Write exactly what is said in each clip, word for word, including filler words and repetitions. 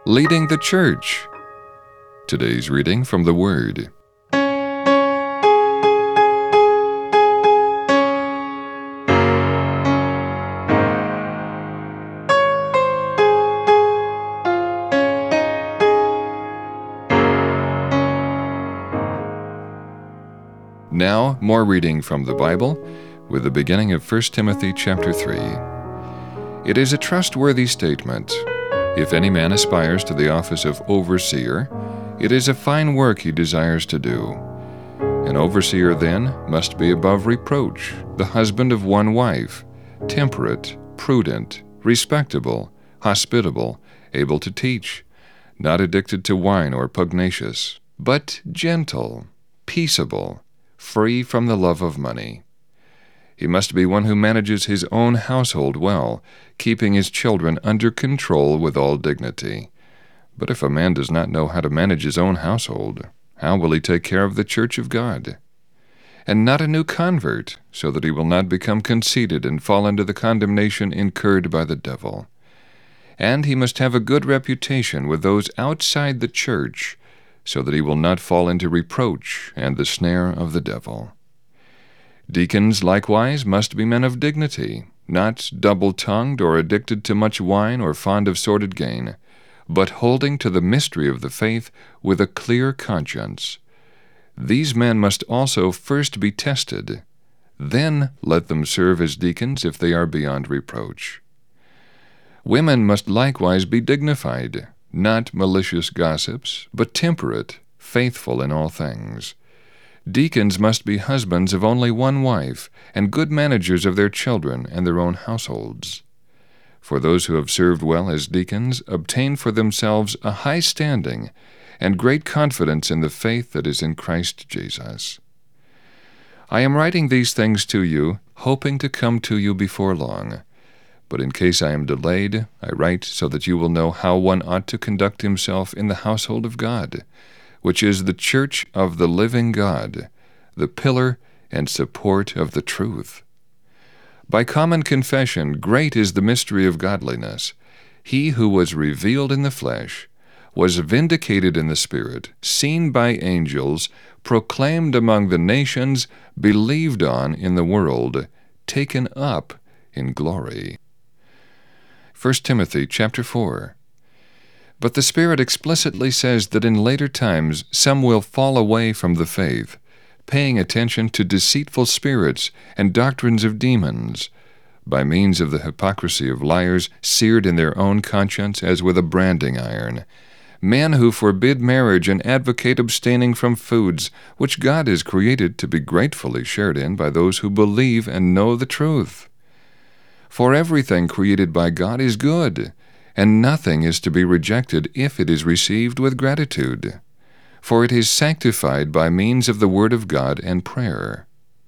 Leading the Church. Today's reading from the Word. Now, more reading from the Bible, with the beginning of First Timothy chapter three. It is a trustworthy statement. If any man aspires to the office of overseer, it is a fine work he desires to do. An overseer, then, must be above reproach, the husband of one wife, temperate, prudent, respectable, hospitable, able to teach, not addicted to wine or pugnacious, but gentle, peaceable, free from the love of money. He must be one who manages his own household well, keeping his children under control with all dignity. But if a man does not know how to manage his own household, how will he take care of the church of God? And not a new convert, so that he will not become conceited and fall into the condemnation incurred by the devil. And he must have a good reputation with those outside the church, so that he will not fall into reproach and the snare of the devil. Deacons, likewise, must be men of dignity, not double-tongued or addicted to much wine or fond of sordid gain, but holding to the mystery of the faith with a clear conscience. These men must also first be tested. Then let them serve as deacons if they are beyond reproach. Women must likewise be dignified, not malicious gossips, but temperate, faithful in all things. Deacons must be husbands of only one wife, and good managers of their children and their own households. For those who have served well as deacons obtain for themselves a high standing and great confidence in the faith that is in Christ Jesus. I am writing these things to you, hoping to come to you before long. But in case I am delayed, I write so that you will know how one ought to conduct himself in the household of God, which is the church of the living God, the pillar and support of the truth. By common confession, great is the mystery of godliness. He who was revealed in the flesh, was vindicated in the Spirit, seen by angels, proclaimed among the nations, believed on in the world, taken up in glory. First Timothy chapter four. But the Spirit explicitly says that in later times some will fall away from the faith, paying attention to deceitful spirits and doctrines of demons, by means of the hypocrisy of liars seared in their own conscience as with a branding iron, men who forbid marriage and advocate abstaining from foods which God has created to be gratefully shared in by those who believe and know the truth. For everything created by God is good, and nothing is to be rejected if it is received with gratitude, for it is sanctified by means of the Word of God and prayer.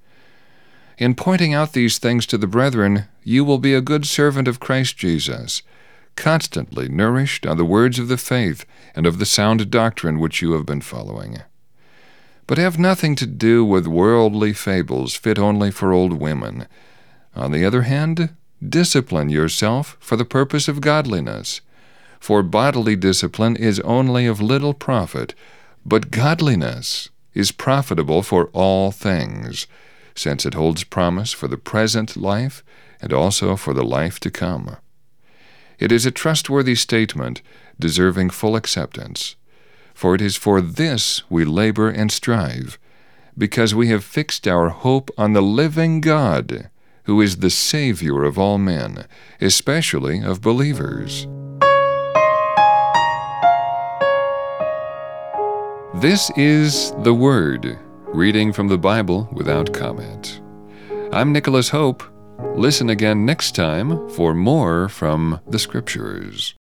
In pointing out these things to the brethren, you will be a good servant of Christ Jesus, constantly nourished on the words of the faith and of the sound doctrine which you have been following. But have nothing to do with worldly fables fit only for old women. On the other hand, discipline yourself for the purpose of godliness. For bodily discipline is only of little profit, but godliness is profitable for all things, since it holds promise for the present life and also for the life to come. It is a trustworthy statement, deserving full acceptance. For it is for this we labor and strive, because we have fixed our hope on the living God, who is the Savior of all men, especially of believers. This is the Word, reading from the Bible without comment. I'm Nicholas Hope. Listen again next time for more from the Scriptures.